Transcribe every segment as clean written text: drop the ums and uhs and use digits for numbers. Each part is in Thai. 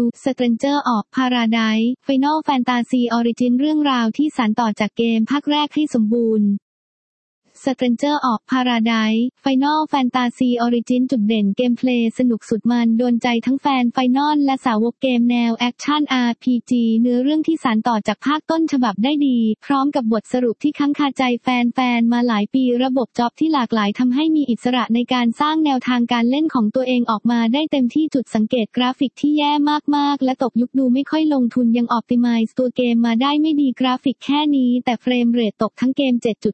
Stranger of Paradise Final Fantasy Origin เรื่องราวที่สานต่อจากเกมภาคแรกให้สมบูรณ์ Stranger of Paradise Final Fantasy Origin จุดเด่นเกมเพลย์สนุกสุดมันโดนใจทั้งแฟน Final และสาวกเกมแนวแอคชั่น RPG เนื้อเรื่องที่สานต่อจากภาคต้นฉบับได้ดีพร้อมกับบทสรุปที่ค้างคาใจแฟนๆมาหลายปีระบบจ็อบที่หลากหลายทำให้มีอิสระในการสร้างแนวทางการเล่นของตัวเองออกมาได้เต็มที่จุดสังเกตกราฟิกที่แย่มากๆและตกยุคดูไม่ค่อยลงทุนยังออ p ติไมซ์ตัวเกมมาได้ไม่ดีกราฟิกแค่นี้แต่เฟรมเรทตกทั้งเกม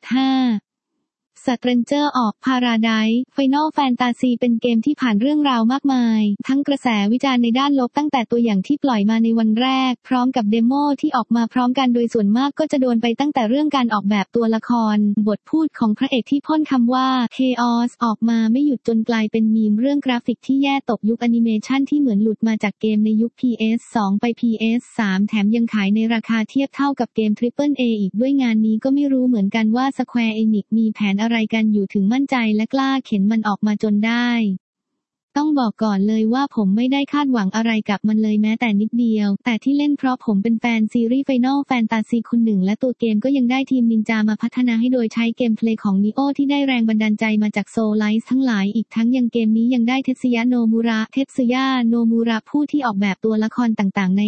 7.5Stranger of Paradise Final Fantasy เป็นเกมที่ผ่านเรื่องราวมากมายทั้งกระแสวิจารณ์ในด้านลบตั้งแต่ตัวอย่างที่ปล่อยมาในวันแรกพร้อมกับเดโมที่ออกมาพร้อมกันโดยส่วนมากก็จะโดนไปตั้งแต่เรื่องการออกแบบตัวละครบทพูดของพระเอกที่พ่นคำว่า Chaos ออกมาไม่หยุดจนกลายเป็นมีมเรื่องกราฟิกที่แย่ตกยุคแอนิเมชันที่เหมือนหลุดมาจากเกมในยุค PS2 ไป PS3 แถมยังขายในราคาเทียบเท่ากับเกม Triple A อีกด้วยงานนี้ก็ไม่รู้เหมือนกันว่า Square Enix มีแผนอะไรกันอยู่ถึงมั่นใจและกล้าเข็นมันออกมาจนได้ต้องบอกก่อนเลยว่าผมไม่ได้คาดหวังอะไรกับมันเลยแม้แต่นิดเดียวแต่ที่เล่นเพราะผมเป็นแฟนซีรีส์ Final Fantasy คนหนึ่งและตัวเกมก็ยังได้ทีมนินจามาพัฒนาให้โดยใช้เกมเพลย์ของ Nioh ที่ได้แรงบันดาลใจมาจาก Soulslice ทั้งหลายอีกทั้งยังเกมนี้ยังได้เทสึยะ โนมูระผู้ที่ออกแบบตัวละครต่างๆใน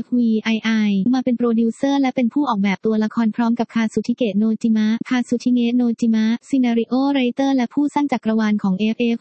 FFVII มาเป็นโปรดิวเซอร์และเป็นผู้ออกแบบตัวละครพร้อมกับคาซุชิเกะ โนจิมะซีนาริโอไรเตอร์และผู้สร้างจักรวาลของ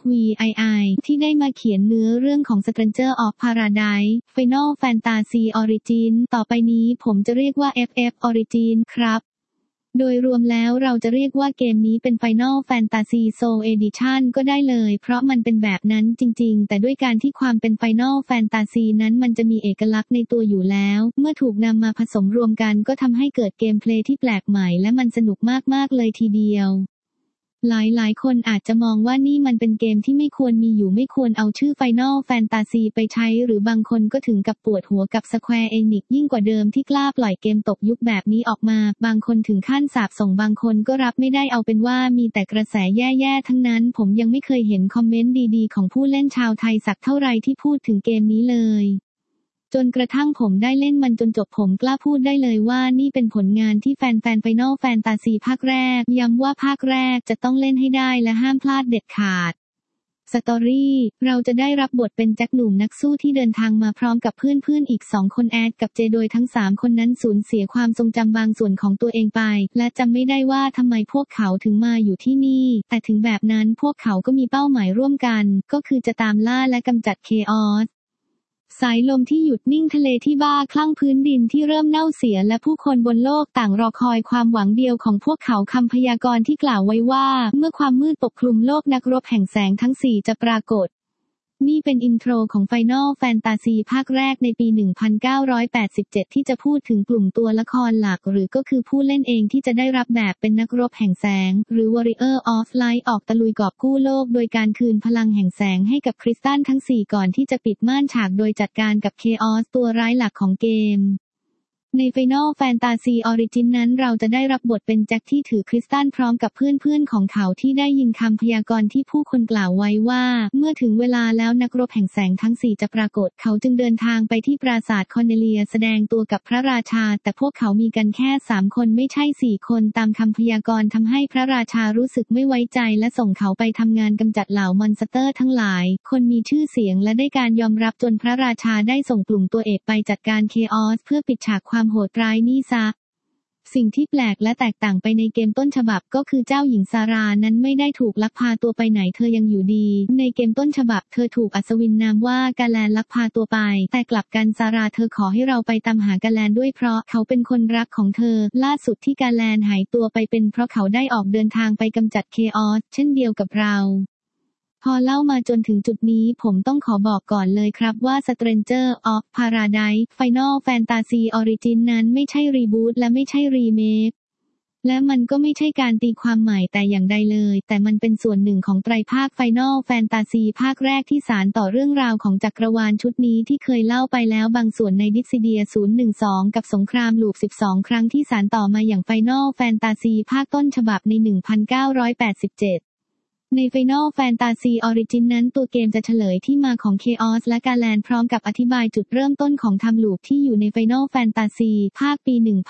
FFVII ที่ได้มาเขียนเนื้อเรื่องของ Stranger of Paradise Final Fantasy Origin ต่อไปนี้ผมจะเรียกว่า FF Origin ครับโดยรวมแล้วเราจะเรียกว่าเกมนี้เป็น Final Fantasy Soul Edition ก็ได้เลยเพราะมันเป็นแบบนั้นจริงๆแต่ด้วยการที่ความเป็น Final Fantasy นั้นมันจะมีเอกลักษณ์ในตัวอยู่แล้วเมื่อถูกนำมาผสมรวมกันก็ทำให้เกิดเกมเพลย์ที่แปลกใหม่และมันสนุกมากๆเลยทีเดียวหลายคนอาจจะมองว่านี่มันเป็นเกมที่ไม่ควรมีอยู่ไม่ควรเอาชื่อ Final Fantasy ไปใช้หรือบางคนก็ถึงกับปวดหัวกับ Square Enix ยิ่งกว่าเดิมที่กล้าปล่อยเกมตกยุคแบบนี้ออกมาบางคนถึงขั้นสาปส่งบางคนก็รับไม่ได้เอาเป็นว่ามีแต่กระแสแย่ๆทั้งนั้นผมยังไม่เคยเห็นคอมเมนต์ดีๆของผู้เล่นชาวไทยสักเท่าไรที่พูดถึงเกมนี้เลยจนกระทั่งผมได้เล่นมันจนจบผมกล้าพูดได้เลยว่านี่เป็นผลงานที่แฟนFinal Fantasy ภาคแรกย้ำว่าภาคแรกจะต้องเล่นให้ได้และห้ามพลาดเด็ดขาดสตอรี่เราจะได้รับบทเป็นแจ็คหนุ่มนักสู้ที่เดินทางมาพร้อมกับเพื่อนๆอีก2คนแอดกับเจโดยทั้ง3คนนั้นสูญเสียความทรงจำบางส่วนของตัวเองไปและจำไม่ได้ว่าทำไมพวกเขาถึงมาอยู่ที่นี่แต่ถึงแบบนั้นพวกเขาก็มีเป้าหมายร่วมกันก็คือจะตามล่าและกำจัดเคออสสายลมที่หยุดนิ่งทะเลที่บ้าคลั่งพื้นดินที่เริ่มเน่าเสียและผู้คนบนโลกต่างรอคอยความหวังเดียวของพวกเขาคำพยากรณ์ที่กล่าวไว้ว่าเมื่อความมืดปกคลุมโลกนักรบแห่งแสงทั้ง4จะปรากฏนี่เป็นอินโทรของ Final Fantasy ภาคแรกในปี 1987 ที่จะพูดถึงกลุ่มตัวละครหลักหรือก็คือผู้เล่นเองที่จะได้รับแบบเป็นนักรบแห่งแสงหรือ Warrior of Light ออกตะลุยกอบกู้โลกโดยการคืนพลังแห่งแสงให้กับคริสตัลทั้ง4ก่อนที่จะปิดม่านฉากโดยจัดการกับ Chaos ตัวร้ายหลักของเกมใน Final Fantasy Origin นั้นเราจะได้รับบทเป็นแจ็คที่ถือคริสตัลพร้อมกับเพื่อนๆของเขาที่ได้ยินคำพยากรณ์ที่ผู้คนกล่าวไว้ว่าเมื่อถึงเวลาแล้วนักรบแห่งแสงทั้ง4จะปรากฏเขาจึงเดินทางไปที่ปราสาทคอร์เนเลียแสดงตัวกับพระราชาแต่พวกเขามีกันแค่3คนไม่ใช่4คนตามคำพยากรณ์ทำให้พระราชารู้สึกไม่ไว้ใจและส่งเขาไปทำงานกำจัดเหล่ามอนสเตอร์ทั้งหลายคนมีชื่อเสียงและได้การยอมรับจนพระราชาได้ส่งกลุ่มตัวเอกไปจัดการเคออสเพื่อปิดฉากความโหดร้ายนี้ซะสิ่งที่แปลกและแตกต่างไปในเกมต้นฉบับก็คือเจ้าหญิงซารานั้นไม่ได้ถูกลักพาตัวไปไหนเธอยังอยู่ดีในเกมต้นฉบับเธอถูกอัศวินนามว่ากาแลนลักพาตัวไปแต่กลับกันซาราเธอขอให้เราไปตามหากาแลนด้วยเพราะเขาเป็นคนรักของเธอล่าสุดที่กาแลนหายตัวไปเป็นเพราะเขาได้ออกเดินทางไปกำจัดเคออสเช่นเดียวกับเราพอเล่ามาจนถึงจุดนี้ผมต้องขอบอกก่อนเลยครับว่า Stranger of Paradise Final Fantasy Origin นั้นไม่ใช่รีบูตและไม่ใช่รีเมคและมันก็ไม่ใช่การตีความใหม่แต่อย่างใดเลยแต่มันเป็นส่วนหนึ่งของไตรภาค Final Fantasy ภาคแรกที่สานต่อเรื่องราวของจักรวาลชุดนี้ที่เคยเล่าไปแล้วบางส่วนใน Dissidia 012 กับสงครามลูป12 ครั้งที่สานต่อมาอย่าง Final Fantasy ภาคต้นฉบับใน 1987 ใน Final Fantasy Origin นั้นตัวเกมจะเฉลยที่มาของ Chaos และ Garland พร้อมกับอธิบายจุดเริ่มต้นของ Time Loop ที่อยู่ใน Final Fantasy ภาคปี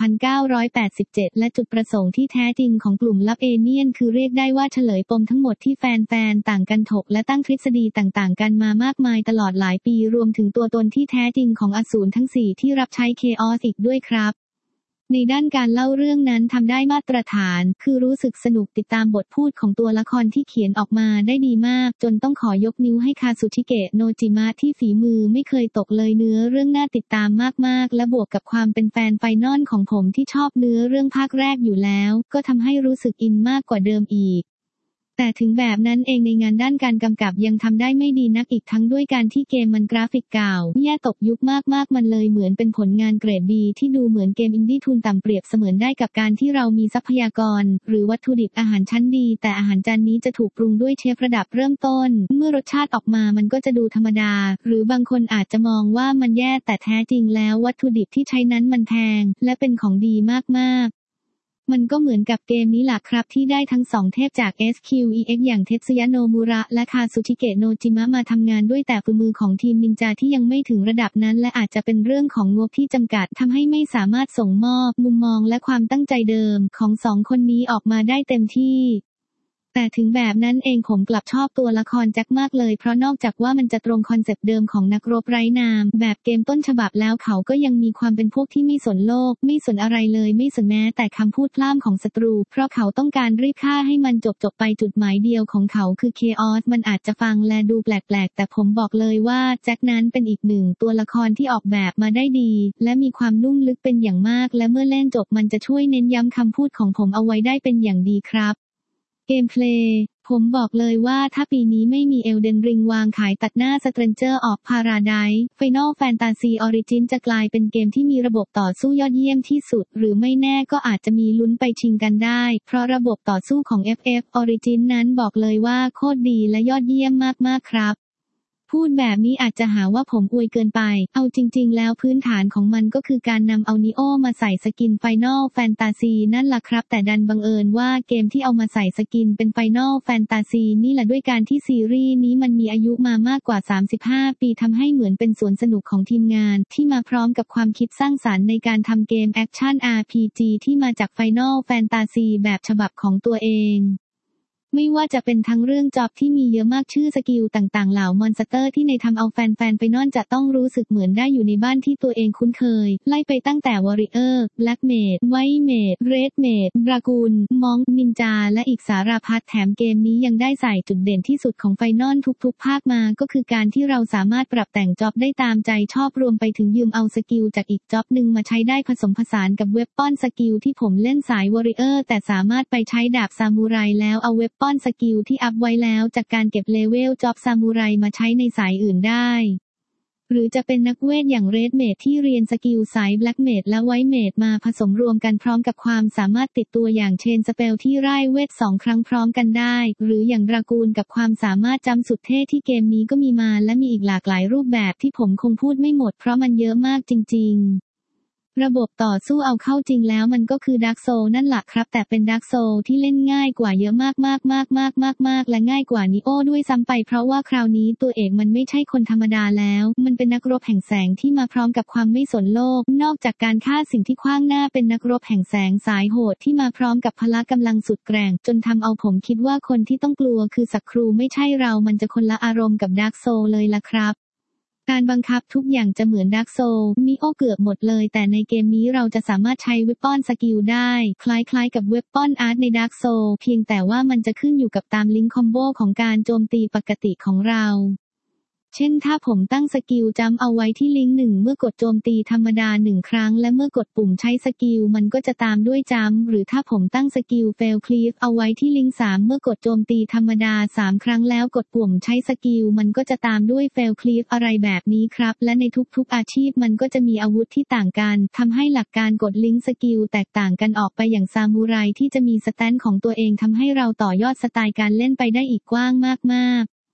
1987 และจุดประสงค์ที่แท้จริงของกลุ่มลับเอเนียนคือเรียกได้ว่าเฉลยปมทั้งหมดที่แฟนๆต่างกันถกและตั้งทฤษฎีต่างๆกันมามากมายตลอดหลายปีรวมถึงตัวตนที่แท้จริงของอสูรทั้ง4ที่รับใช้ Chaos อีกด้วยครับในด้านการเล่าเรื่องนั้นทำได้มาตรฐานคือรู้สึกสนุกติดตามบทพูดของตัวละครที่เขียนออกมาได้ดีมากจนต้องขอยกนิ้วให้คาซุชิเกะโนจิมะที่ฝีมือไม่เคยตกเลยเนื้อเรื่องน่าติดตามมากๆและบวกกับความเป็นแฟนไฟนอลของผมที่ชอบเนื้อเรื่องภาคแรกอยู่แล้วก็ทำให้รู้สึกอินมากกว่าเดิมอีกแต่ถึงแบบนั้นเองในงานด้านการกำกับยังทำได้ไม่ดีนักอีกทั้งด้วยการที่เกมมันกราฟิกเก่าแย่ตกยุคมากๆมันเลยเหมือนเป็นผลงานเกรดดีที่ดูเหมือนเกมอินดี้ทุนต่ำเปรียบเสมือนได้กับการที่เรามีทรัพยากรหรือวัตถุดิบอาหารชั้นดีแต่อาหารจานนี้จะถูกปรุงด้วยเชฟระดับเริ่มต้นเมื่อรสชาติออกมามันก็จะดูธรรมดาหรือบางคนอาจจะมองว่ามันแย่แต่แท้จริงแล้ววัตถุดิบที่ใช้นั้นมันแพงและเป็นของดีมากๆมันก็เหมือนกับเกมนี้แหละครับที่ได้ทั้งสองเทพจาก SQEX อย่างเทสึยะโนมุระและคาซุชิเกะโนจิมะมาทำงานด้วยแต่ฝีมือของทีมนินจาที่ยังไม่ถึงระดับนั้นและอาจจะเป็นเรื่องของงบที่จำกัดทำให้ไม่สามารถส่งมอบมุมมองและความตั้งใจเดิมของสองคนนี้ออกมาได้เต็มที่แต่ถึงแบบนั้นเองผมกลับชอบตัวละครแจ็คมากเลยเพราะนอกจากว่ามันจะตรงคอนเซปต์เดิมของนักรบไร้นามแบบเกมต้นฉบับแล้วเขาก็ยังมีความเป็นพวกที่ไม่สนโลกไม่สนอะไรเลยไม่สนแม้แต่คำพูดพล่ำของศัตรูเพราะเขาต้องการรีบฆ่าให้มันจบไปจุดหมายเดียวของเขาคือ Chaos มันอาจจะฟังและดูแปลกๆแต่ผมบอกเลยว่าแจ็คนั้นเป็นอีกหนึ่งตัวละครที่ออกแบบมาได้ดีและมีความนุ่มลึกเป็นอย่างมากและเมื่อเล่นจบมันจะช่วยเน้นย้ำคำพูดของผมเอาไว้ได้เป็นอย่างดีครับเกมเพลย์ผมบอกเลยว่าถ้าปีนี้ไม่มี Elden Ring วางขายตัดหน้า Stranger of Paradise Final Fantasy Origin จะกลายเป็นเกมที่มีระบบต่อสู้ยอดเยี่ยมที่สุดหรือไม่แน่ก็อาจจะมีลุ้นไปชิงกันได้เพราะระบบต่อสู้ของ FF Origin นั้นบอกเลยว่าโคตรดีและยอดเยี่ยมมากๆครับพูดแบบนี้อาจจะหาว่าผมอวยเกินไปเอาจริงๆแล้วพื้นฐานของมันก็คือการนำเอานิโอมาใส่สกิน Final Fantasy นั่นล่ะครับแต่ดันบังเอิญว่าเกมที่เอามาใส่สกินเป็น Final Fantasy นี่แหละด้วยการที่ซีรีส์นี้มันมีอายุมามากกว่า35 ปีทำให้เหมือนเป็นสวนสนุกของทีมงานที่มาพร้อมกับความคิดสร้างสรรค์ในการทำเกมแอคชั่น RPG ที่มาจาก Final Fantasy แบบฉบับของตัวเองไม่ว่าจะเป็นทั้งเรื่องจ็อบที่มีเยอะมากชื่อสกิลต่างๆเหล่ามอนสเตอร์ที่ในทำเอาแฟนๆไปนอนจะต้องรู้สึกเหมือนได้อยู่ในบ้านที่ตัวเองคุ้นเคยไล่ไปตั้งแต่วอริเออร์แบล็กเมดไวท์เมดเรดเมดดรากูนมองนินจาและอีกสารพัดแถมเกมนี้ยังได้ใส่จุดเด่นที่สุดของไฟนอลทุกๆภาคมาก็คือการที่เราสามารถปรับแต่งจ็อบได้ตามใจชอบรวมไปถึงยืมเอาสกิลจากอีกจ็อบหนึ่งมาใช้ได้ผสมผสานกับเว็บป้อนสกิลที่ผมเล่นสายวอริเออร์แต่สามารถไปใช้ดาบซามูไรแล้วเอาเว็บป้อนสกิลที่อัพไว้แล้วจากการเก็บเลเวลจ็อบซามูไรมาใช้ในสายอื่นได้หรือจะเป็นนักเวทอย่างเรดเมดที่เรียนสกิลสายแบล็กเมดและไวท์เมดมาผสมรวมกันพร้อมกับความสามารถติดตัวอย่างเชนสเปลที่ไล่เวท2 ครั้งพร้อมกันได้หรืออย่างดรากูนกับความสามารถจำสุดเท่ที่เกมนี้ก็มีมาและมีอีกหลากหลายรูปแบบที่ผมคงพูดไม่หมดเพราะมันเยอะมากจริงๆระบบต่อสู้เอาเข้าจริงแล้วมันก็คือดาร์กโซลนั่นแหละครับแต่เป็นดาร์กโซลที่เล่นง่ายกว่าเยอะมากๆและง่ายกว่านิโอด้วยซ้ำไปเพราะว่าคราวนี้ตัวเอกมันไม่ใช่คนธรรมดาแล้วมันเป็นนักรบแห่งแสงที่มาพร้อมกับความไม่สนโลกนอกจากการฆ่าสิ่งที่ขว้างหน้าเป็นนักรบแห่งแสงสายโหดที่มาพร้อมกับพละกำลังสุดแกร่งจนทำเอาผมคิดว่าคนที่ต้องกลัวคือศัตรูไม่ใช่เรามันจะคนละอารมณ์กับดาร์กโซลเลยล่ะครับการบังคับทุกอย่างจะเหมือนดาร์กโซลนิโอเกือบหมดเลยแต่ในเกมนี้เราจะสามารถใช้เวปอนสกิลได้คล้ายๆกับเวปอนอาร์ตในดาร์กโซลเพียงแต่ว่ามันจะขึ้นอยู่กับตามลิงก์คอมโบของการโจมตีปกติของเราเช่นถ้าผมตั้งสกิลจัมป์เอาไว้ที่ลิงก์1เมื่อกดโจมตีธรรมดา1ครั้งและเมื่อกดปุ่มใช้สกิลมันก็จะตามด้วยจัมป์หรือถ้าผมตั้งสกิลเฟลคลีฟเอาไว้ที่ลิงก์3เมื่อกดโจมตีธรรมดา3ครั้งแล้วกดปุ่มใช้สกิลมันก็จะตามด้วยเฟลคลีฟอะไรแบบนี้ครับและในทุกๆอาชีพมันก็จะมีอาวุธที่ต่างกันทำให้หลักการกดลิงก์สกิลแตกต่างกันออกไปอย่างซามูไรที่จะมีสแตนของตัวเองทำให้เราต่อยอดสไตล์การเล่นไปได้อีกกว้างมากๆ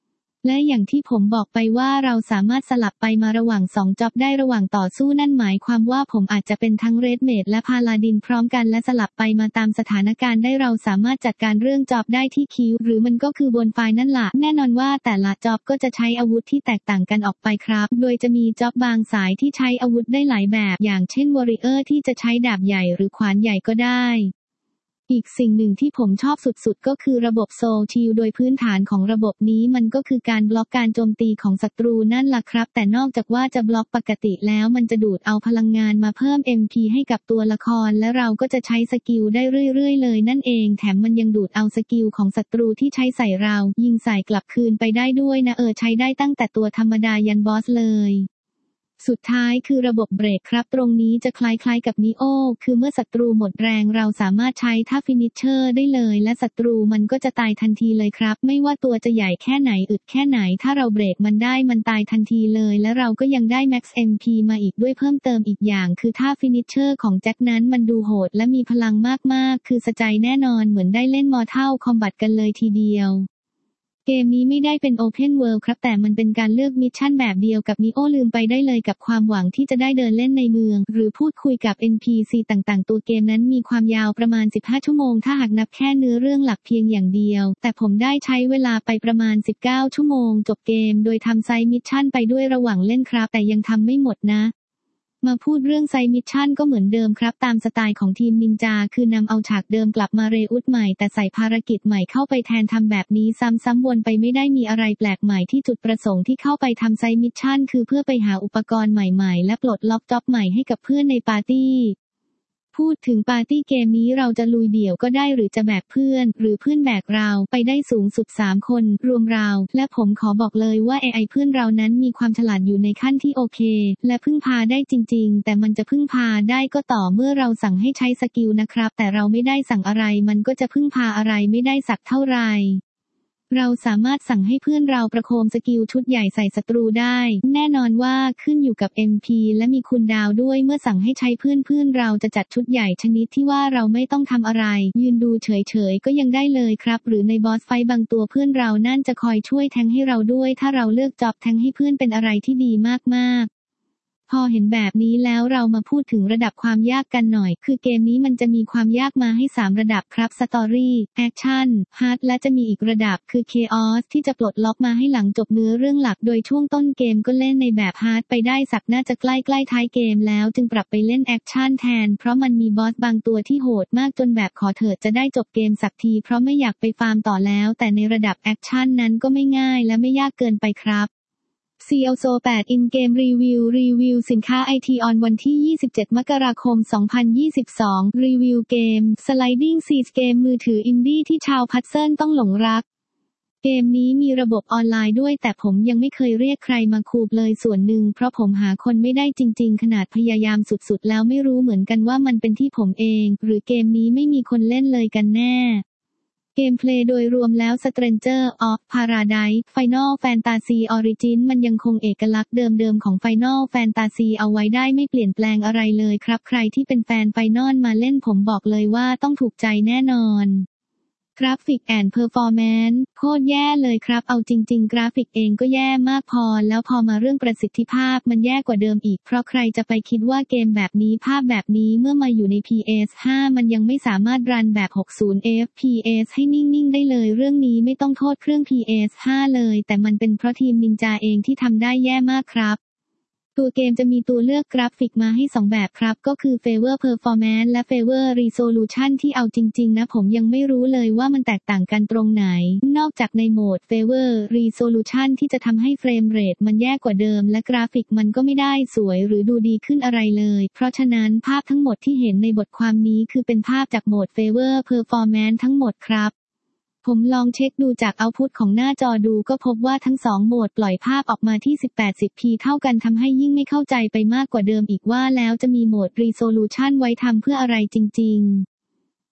และอย่างที่ผมบอกไปว่าเราสามารถสลับไปมาระหว่าง2จ็อบได้ระหว่างต่อสู้นั่นหมายความว่าผมอาจจะเป็นทั้งเรดเมจและพาลาดินพร้อมกันและสลับไปมาตามสถานการณ์ได้เราสามารถจัดการเรื่องจ็อบได้ที่คิวหรือมันก็คือบนไฟล์นั่นล่ะแน่นอนว่าแต่ละจ็อบก็จะใช้อาวุธที่แตกต่างกันออกไปครับโดยจะมีจ็อบบางสายที่ใช้อาวุธได้หลายแบบอย่างเช่นวอริเออร์ที่จะใช้ดาบใหญ่หรือขวานใหญ่ก็ได้อีกสิ่งหนึ่งที่ผมชอบสุดๆก็คือระบบโซลชิลด์โดยพื้นฐานของระบบนี้มันก็คือการบล็อกการโจมตีของศัตรูนั่นล่ะครับแต่นอกจากว่าจะบล็อกปกติแล้วมันจะดูดเอาพลังงานมาเพิ่ม MP ให้กับตัวละครและเราก็จะใช้สกิลได้เรื่อยๆเลยนั่นเองแถมมันยังดูดเอาสกิลของศัตรูที่ใช้ใส่เรายิงใส่กลับคืนไปได้ด้วยนะใช้ได้ตั้งแต่ตัวธรรมดายันบอสเลยสุดท้ายคือระบบเบรกครับตรงนี้จะคล้ายๆกับนีโอคือเมื่อศัตรูหมดแรงเราสามารถใช้ท่าฟินิชเชอร์ได้เลยและศัตรูมันก็จะตายทันทีเลยครับไม่ว่าตัวจะใหญ่แค่ไหนอึดแค่ไหนถ้าเราเบรกมันได้มันตายทันทีเลยและเราก็ยังได้ Max MP มาอีกด้วยเพิ่มเติมอีกอย่างคือท่าฟินิชเชอร์ของแจ็คนั้นมันดูโหดและมีพลังมากๆคือสะใจแน่นอนเหมือนได้เล่น Mortal Kombat กันเลยทีเดียวเกมนี้ไม่ได้เป็น Open World ครับแต่มันเป็นการเลือกมิชชั่นแบบเดียวกับ Nioh ลืมไปได้เลยกับความหวังที่จะได้เดินเล่นในเมืองหรือพูดคุยกับ NPC ต่างๆตัวเกมนั้นมีความยาวประมาณ15ชั่วโมงถ้าหากนับแค่เนื้อเรื่องหลักเพียงอย่างเดียวแต่ผมได้ใช้เวลาไปประมาณ19ชั่วโมงจบเกมโดยทำไซด์มิชชั่นไปด้วยระหว่างเล่นครับแต่ยังทำไม่หมดนะมาพูดเรื่องไซด์มิชชั่นก็เหมือนเดิมครับตามสไตล์ของทีมนินจาคือนำเอาฉากเดิมกลับมาเรอุทใหม่แต่ใส่ภารกิจใหม่เข้าไปแทนทำแบบนี้ซ้ำๆวนไปไม่ได้มีอะไรแปลกใหม่ที่จุดประสงค์ที่เข้าไปทำไซด์มิชชั่นคือเพื่อไปหาอุปกรณ์ใหม่ๆและปลดล็อกจ็อบใหม่ให้กับเพื่อนในปาร์ตี้พูดถึงปาร์ตี้เกมนี้เราจะลุยเดี่ยวก็ได้หรือจะแบกเพื่อนหรือเพื่อนแบกเราไปได้สูงสุด3คนรวมเราและผมขอบอกเลยว่า AI เพื่อนเรานั้นมีความฉลาดอยู่ในขั้นที่โอเคและพึ่งพาได้จริงๆแต่มันจะพึ่งพาได้ก็ต่อเมื่อเราสั่งให้ใช้สกิลนะครับแต่เราไม่ได้สั่งอะไรมันก็จะพึ่งพาอะไรไม่ได้สักเท่าไหร่เราสามารถสั่งให้เพื่อนเราประโคมสกิลชุดใหญ่ใส่ศัตรูได้แน่นอนว่าขึ้นอยู่กับ MP และมีคูลดาวน์ด้วยเมื่อสั่งให้ใช้เพื่อนเราจะจัดชุดใหญ่ชนิดที่ว่าเราไม่ต้องทำอะไรยืนดูเฉยๆก็ยังได้เลยครับหรือในบอสไฟต์บางตัวเพื่อนเรานั่นจะคอยช่วยแทงให้เราด้วยถ้าเราเลือกจ็อบแทงให้เพื่อนเป็นอะไรที่ดีมากๆพอเห็นแบบนี้แล้วเรามาพูดถึงระดับความยากกันหน่อยคือเกมนี้มันจะมีความยากมาให้3ระดับครับสตอรี่แอคชั่นฮาร์ดและจะมีอีกระดับคือเคออสที่จะปลดล็อกมาให้หลังจบเนื้อเรื่องหลักโดยช่วงต้นเกมก็เล่นในแบบฮาร์ดไปได้สักน่าจะใกล้ท้ายเกมแล้วจึงปรับไปเล่นแอคชั่นแทนเพราะมันมีบอสบางตัวที่โหดมากจนแบบขอเถิดจะได้จบเกมสักทีเพราะไม่อยากไปฟาร์มต่อแล้วแต่ในระดับแอคชั่นนั้นก็ไม่ง่ายและไม่ยากเกินไปครับCLSO 8 In-Game Review สินค้า IT on วันที่27มกราคม2022รีวิวเกม Sliding Siege เกมมือถืออินดี้ที่ชาวพัซเซิลต้องหลงรักเกมนี้มีระบบออนไลน์ด้วยแต่ผมยังไม่เคยเรียกใครมาคูบเลยส่วนหนึ่งเพราะผมหาคนไม่ได้จริงๆขนาดพยายามสุดๆแล้วไม่รู้เหมือนกันว่ามันเป็นที่ผมเองหรือเกมนี้ไม่มีคนเล่นเลยกันแน่เกมเพลย์โดยรวมแล้ว Stranger of Paradise Final Fantasy Origin มันยังคงเอกลักษณ์เดิมๆของ Final Fantasy เอาไว้ได้ไม่เปลี่ยนแปลงอะไรเลยครับใครที่เป็นแฟน Final มาเล่นผมบอกเลยว่าต้องถูกใจแน่นอนกราฟิกแอนด์เพอร์ฟอร์แมนซ์โคตรแย่เลยครับเอาจริงๆกราฟิกเองก็แย่มากพอแล้วพอมาเรื่องประสิทธิภาพมันแย่กว่าเดิมอีกเพราะใครจะไปคิดว่าเกมแบบนี้ภาพแบบนี้เมื่อมาอยู่ใน PS5 มันยังไม่สามารถรันแบบ60 FPS ให้นิ่งๆได้เลยเรื่องนี้ไม่ต้องโทษเครื่อง PS5 เลยแต่มันเป็นเพราะทีมนินจาเองที่ทำได้แย่มากครับตัวเกมจะมีตัวเลือกกราฟิกมาให้2แบบครับก็คือ Favor Performance และ Favor Resolution ที่เอาจริงๆนะผมยังไม่รู้เลยว่ามันแตกต่างกันตรงไหนนอกจากในโหมด Favor Resolution ที่จะทำให้เฟรมเรทมันแย่กว่าเดิมและกราฟิกมันก็ไม่ได้สวยหรือดูดีขึ้นอะไรเลยเพราะฉะนั้นภาพทั้งหมดที่เห็นในบทความนี้คือเป็นภาพจากโหมด Favor Performance ทั้งหมดครับผมลองเช็คดูจากเอาต์พุตของหน้าจอดูก็พบว่าทั้ง2โหมดปล่อยภาพออกมาที่ 1080p เท่ากันทำให้ยิ่งไม่เข้าใจไปมากกว่าเดิมอีกว่าแล้วจะมีโหมด Resolution ไว้ทำเพื่ออะไรจริงๆ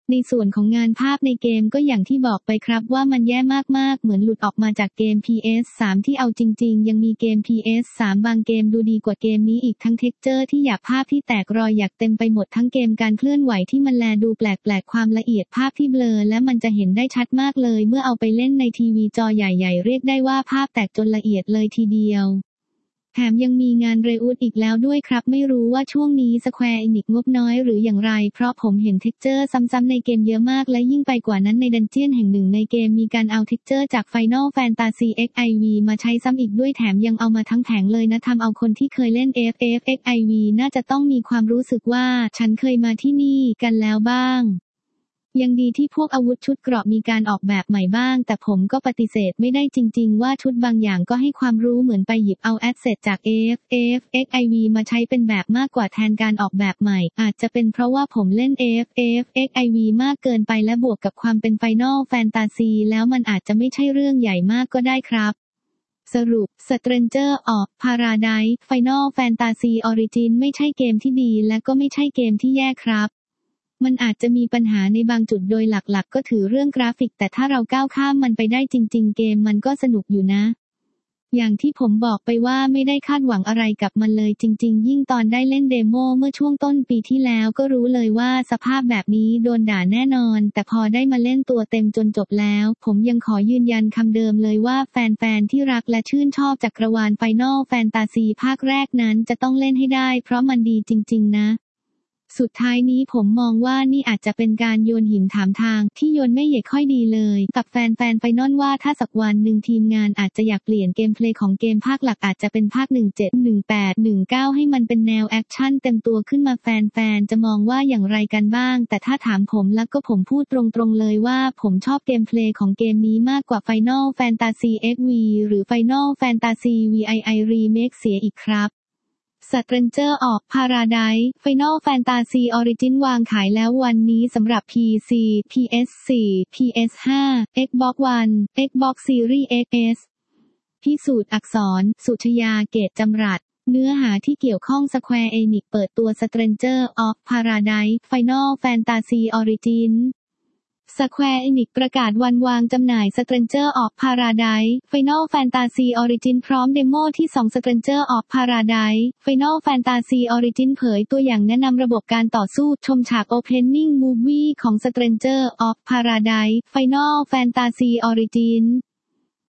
ในส่วนของงานภาพในเกมก็อย่างที่บอกไปครับว่ามันแย่มากๆเหมือนหลุดออกมาจากเกม PS3 ที่เอาจริงๆยังมีเกม PS3 บางเกมดูดีกว่าเกมนี้อีกทั้งเท็กเจอร์ที่หยาบภาพที่แตกรอยหยักเต็มไปหมดทั้งเกมการเคลื่อนไหวที่มันแลดูแปลกๆความละเอียดภาพที่เบลอและมันจะเห็นได้ชัดมากเลยเมื่อเอาไปเล่นในทีวีจอใหญ่ๆเรียกได้ว่าภาพแตกจนละเอียดเลยทีเดียวแถมยังมีงานเรอูดอีกแล้วด้วยครับไม่รู้ว่าช่วงนี้ Square Enix งบน้อยหรืออย่างไรเพราะผมเห็นเท็กเจอร์ซ้ำๆในเกมเยอะมากและยิ่งไปกว่านั้นในดันเจี้ยนแห่งหนึ่งในเกมมีการเอาเท็กเจอร์จาก Final Fantasy XIV มาใช้ซ้ำอีกด้วยแถมยังเอามาทั้งแผงเลยนะทำเอาคนที่เคยเล่น FF XIV น่าจะต้องมีความรู้สึกว่าฉันเคยมาที่นี่กันแล้วบ้างยังดีที่พวกอาวุธชุดเกราะมีการออกแบบใหม่บ้างแต่ผมก็ปฏิเสธไม่ได้จริงๆว่าชุดบางอย่างก็ให้ความรู้เหมือนไปหยิบเอาแอสเซทจาก FF XIV มาใช้เป็นแบบมากกว่าแทนการออกแบบใหม่อาจจะเป็นเพราะว่าผมเล่น FF XIV มากเกินไปและบวกกับความเป็น Final Fantasy แล้วมันอาจจะไม่ใช่เรื่องใหญ่มากก็ได้ครับสรุป Stranger of Paradise Final Fantasy Origin ไม่ใช่เกมที่ดีและก็ไม่ใช่เกมที่แย่ครับมันอาจจะมีปัญหาในบางจุดโดยหลักๆก็ถือเรื่องกราฟิกแต่ถ้าเราก้าวข้ามมันไปได้จริงๆเกมมันก็สนุกอยู่นะอย่างที่ผมบอกไปว่าไม่ได้คาดหวังอะไรกับมันเลยจริงๆยิ่งตอนได้เล่นเดโมเมื่อช่วงต้นปีที่แล้วก็รู้เลยว่าสภาพแบบนี้โดนด่าแน่นอนแต่พอได้มาเล่นตัวเต็มจนจบแล้วผมยังขอยืนยันคำเดิมเลยว่าแฟนๆที่รักและชื่นชอบจักรวาล Final Fantasy ภาคแรกนั้นจะต้องเล่นให้ได้เพราะมันดีจริงๆนะสุดท้ายนี้ผมมองว่านี่อาจจะเป็นการโยนหินถามทางที่โยนไม่ค่อยดีเลยกับแฟนๆไฟนอลว่าถ้าสักวันหนึ่งทีมงานอาจจะอยากเปลี่ยนเกมเพลย์ของเกมภาคหลักอาจจะเป็นภาค17 18 19ให้มันเป็นแนวแอคชั่นเต็มตัวขึ้นมาแฟนๆจะมองว่าอย่างไรกันบ้างแต่ถ้าถามผมแล้วก็ผมพูดตรงๆเลยว่าผมชอบเกมเพลย์ของเกมนี้มากกว่า Final Fantasy XV หรือ Final Fantasy VII Remake เสียอีกครับStranger of Paradise Final Fantasy Origin วางขายแล้ววันนี้สำหรับ PC PS4 PS5 Xbox One Xbox Series X พิสูจน์อักษรสุชยาเกตจำรัดเนื้อหาที่เกี่ยวข้อง Square Enix เปิดตัว Stranger of Paradise Final Fantasy Origin Square Enix ประกาศวันวางจำหน่าย Stranger of Paradise Final Fantasy Origin พร้อมเดโมที่2 Stranger of Paradise Final Fantasy Origin เผยตัวอย่างแนะนำระบบการต่อสู้ชมฉาก Opening Movie ของ Stranger of Paradise Final Fantasy Origin